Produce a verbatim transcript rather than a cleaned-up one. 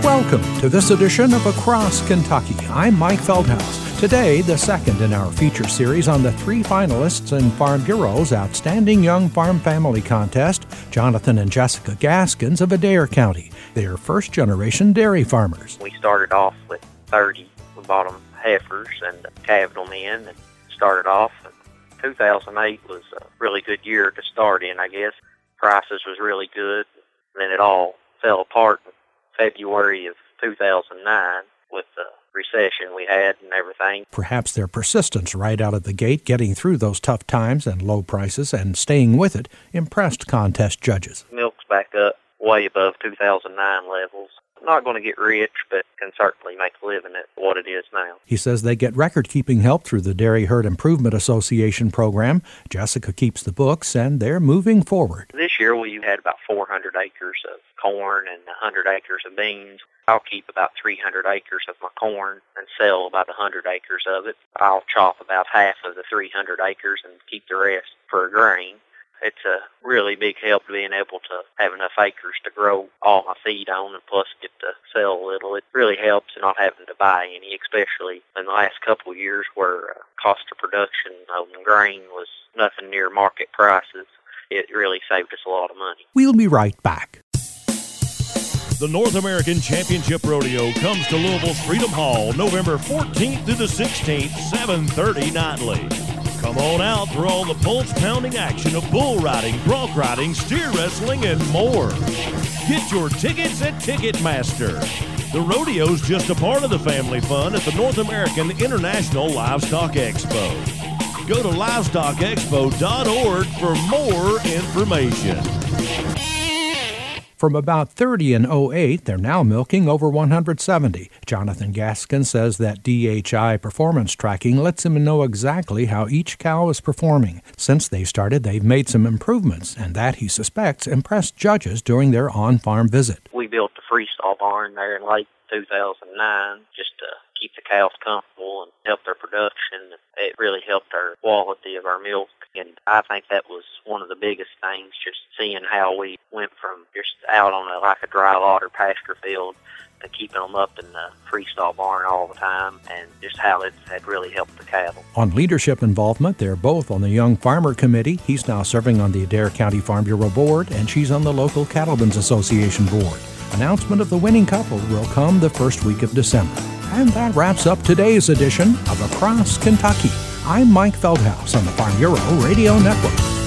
Welcome to this edition of Across Kentucky. I'm Mike Feldhaus. Today, the second in our feature series on the three finalists in Farm Bureau's Outstanding Young Farm Family Contest, Jonathan and Jessica Gaskins of Adair County. They are first-generation dairy farmers. We started off with thirty. We bought them heifers and calved them in and started off. two thousand eight was a really good year to start in, I guess. Prices was really good. Then it all fell apart in February of two thousand nine with the recession we had and everything. Perhaps their persistence right out of the gate, getting through those tough times and low prices and staying with it, impressed contest judges. Milk's back up way above two thousand nine levels. Not going to get rich, but can certainly make a living at what it is now. He says they get record-keeping help through the Dairy Herd Improvement Association program. Jessica keeps the books, and they're moving forward. This year we had about four hundred acres of corn and one hundred acres of beans. I'll keep about three hundred acres of my corn and sell about one hundred acres of it. I'll chop about half of the three hundred acres and keep the rest for grain. It's a really big help being able to have enough acres to grow all my feed on and plus get to sell a little. It really helps not having to buy any, especially in the last couple of years where uh, cost of production of grain was nothing near market prices. It really saved us a lot of money. We'll be right back. The North American Championship Rodeo comes to Louisville's Freedom Hall November fourteenth through the sixteenth, seven thirty nightly. Come on out for all the pulse-pounding action of bull riding, bronc riding, steer wrestling, and more. Get your tickets at Ticketmaster. The rodeo's just a part of the family fun at the North American International Livestock Expo. Go to livestock expo dot org for more information. From about thirty in oh eight, they're now milking over one hundred seventy. Jonathan Gaskin says that D H I performance tracking lets him know exactly how each cow is performing. Since they started, they've made some improvements, and that, he suspects, impressed judges during their on-farm visit. We built the freestall barn there in late two thousand nine just to keep the cows comfortable and help their production. It really helped our quality of our milk. And I think that was one of the biggest things, just seeing how we went from just out on a, like a dry lot or pasture field to keeping them up in the freestall barn all the time, and just how it had really helped the cattle. On leadership involvement, they're both on the Young Farmer Committee. He's now serving on the Adair County Farm Bureau Board, and she's on the local Cattlemen's Association Board. Announcement of the winning couple will come the first week of December. And that wraps up today's edition of Across Kentucky. I'm Mike Feldhaus on the Farm Bureau Radio Network.